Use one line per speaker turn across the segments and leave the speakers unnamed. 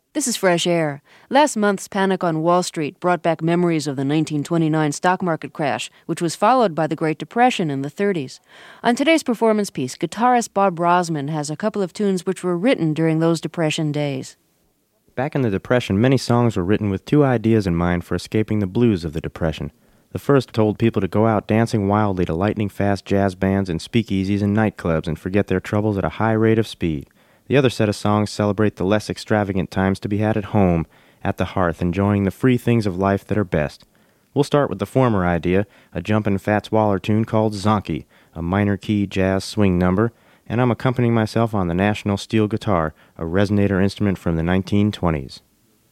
This is Fresh Air. Last month's panic on Wall Street brought back memories of the 1929 stock market crash, which was followed by the Great Depression in the 30s. On today's performance piece, guitarist Bob Brosman has a couple of tunes which were written during those Depression days.
Back in the Depression, many songs were written with two ideas in mind for escaping the blues of the Depression. The first told people to go out dancing wildly to lightning-fast jazz bands and speakeasies and nightclubs and forget their troubles at a high rate of speed. The other set of songs celebrate the less extravagant times to be had at home, at the hearth, enjoying the free things of life that are best. We'll start with the former idea, a jumpin' Fats Waller tune called Zonky, a minor-key jazz swing number, and I'm accompanying myself on the National Steel Guitar, a resonator instrument from the 1920s.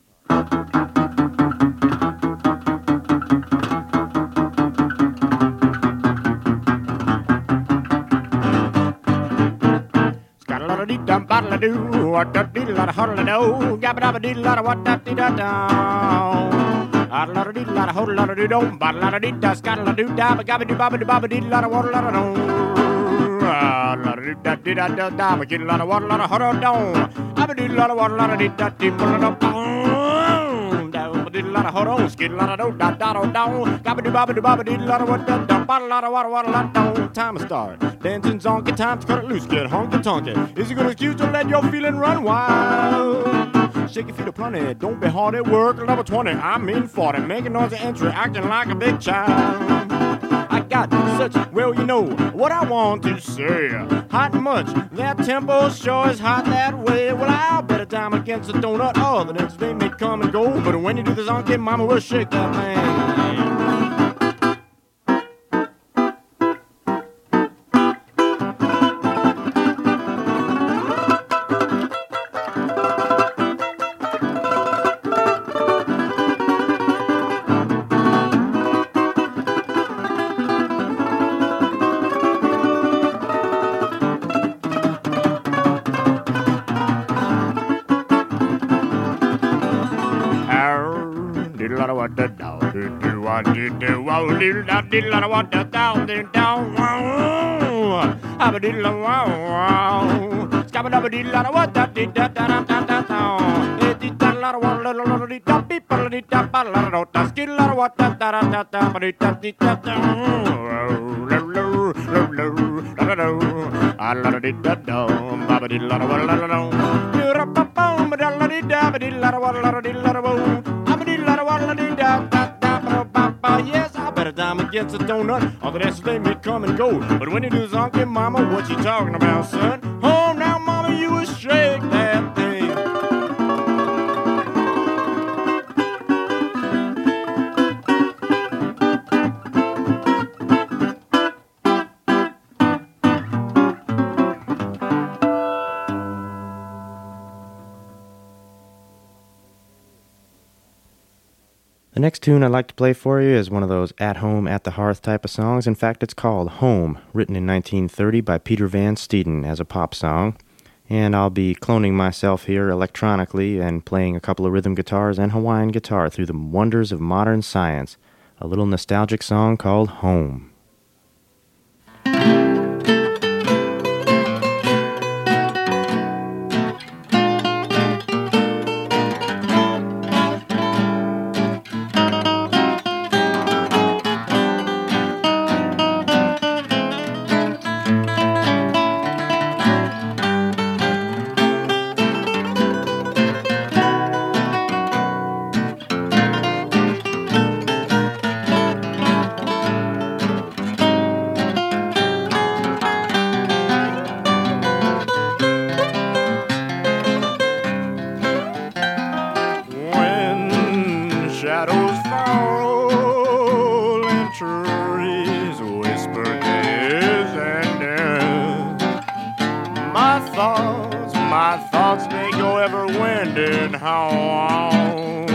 Do what da dee la da huddle do, gabba dabba dee la da what da dee da down. A la da dee la da huddle la da do dom, ba la da dee da scat la do da, ba gabba dee babba dee babba dee la da waddle la da dom. A la da dee da dee da da da, ba gee la da waddle la da huddle dom, abba dee la da waddle la da dee da dee ba la da bom. Da dee la da huddle, skid la da do da da do down, gabba dee babba dee la da what da da, ba la da waddle waddle la dom. Time to start. Dancing zonky, time to cut it loose, get honky tonky. Is it gonna excuse to let your feeling run wild? Shake your feet up plenty, don't be hard at work. Level 20, I'm in 40, making noisy entry, acting like a big child. I got such, well, you know what I want to say. Hot and much, that tempo sure is hot that way. Well, I'll bet a dime against a donut. Oh, the next day may come and go, but when you do the zonky, mama will shake that thing. Yes, I bet a dime against a donut. All the dances they may come and go, but when you do zonky, mama, what you talking about, son? Oh, now, mama, you will shake that thing.
The next tune I'd like to play for you is one of those at-home, at-the-hearth type of songs. In fact, it's called Home, written in 1930 by Peter Van Steeden as a pop song. And I'll be cloning myself here electronically and playing a couple of rhythm guitars and Hawaiian guitar through the wonders of modern science. A little nostalgic song called Home.
My thoughts may go ever winding home.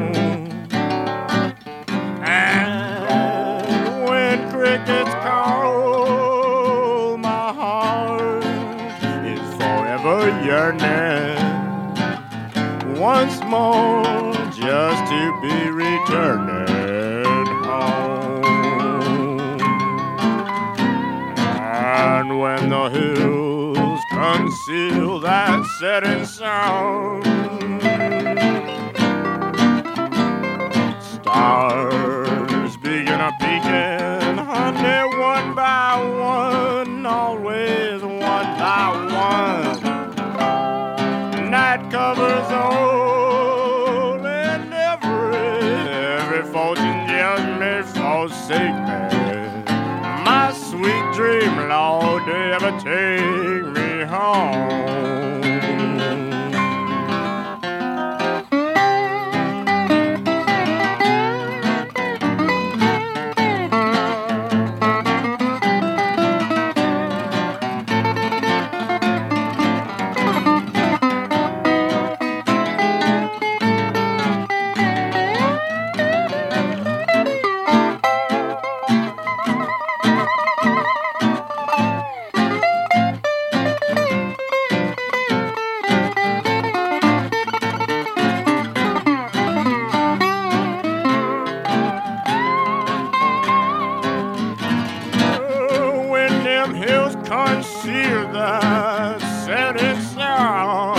And when crickets call, my heart is forever yearning once more just to be returning home. And when the hills conceal that setting sun, years old, and every fortune just may forsake me. My sweet dream, Lord, they ever take me home. Conceal the setting sun.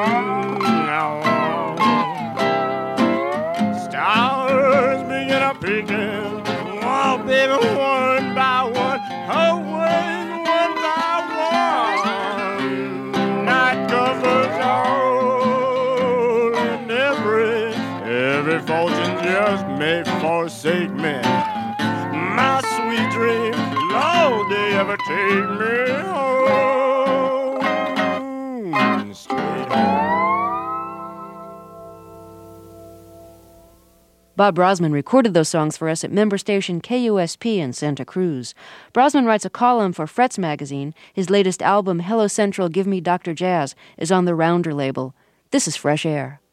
Stars begin a peeking, oh baby, one by one, always one by one. Night covers all, and every fortune just may forsake me. My sweet dream, Lord, they ever take me home, straight home.
Bob Brosman recorded those songs for us at member station KUSP in Santa Cruz. Brosman writes a column for Frets magazine. His latest album, Hello Central, Give Me Dr. Jazz, is on the Rounder label. This is Fresh Air.